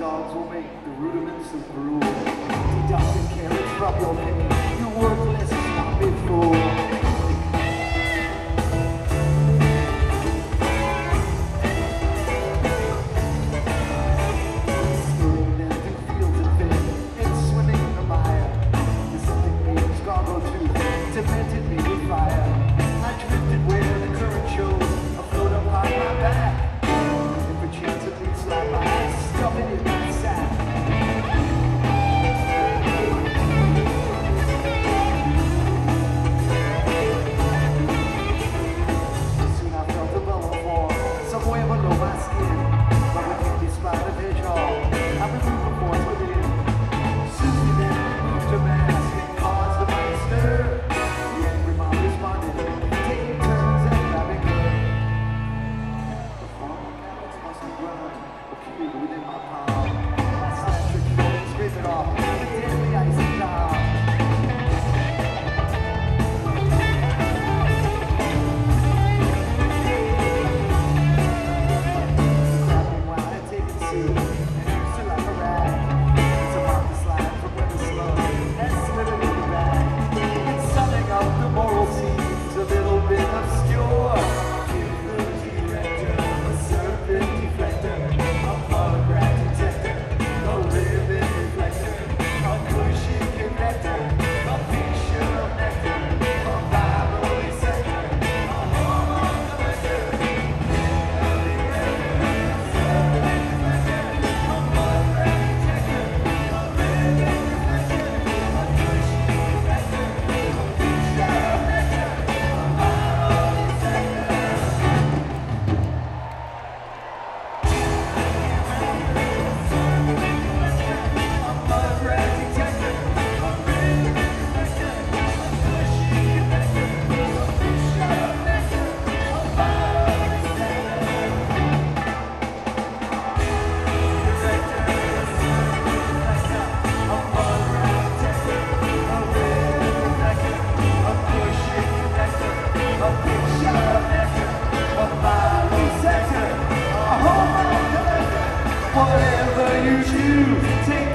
dogs will make the rudiments of gruel. Deducting carrots from your pain, you worthless, sloppy fool. Cemented me with fire. I drifted where the current shows, afloat upon my back. If a chance of me slide my ass, stuff it in my sack. Soon I felt a bubble form, somewhere below my skin. But with candy spot of hedgehog, I removed the force within. Susie then removed her mask and caused a mighty stir. Within my palm, my symmetric feelings scrape it off with deadly icy calm. Grabbing while I take it soon and used to like a rag. It's about to slide from where the slug has slid it in the bag. It's summing up the moral scenes a little bit obscure. Give the director a serpent deflector. Whatever you choose, take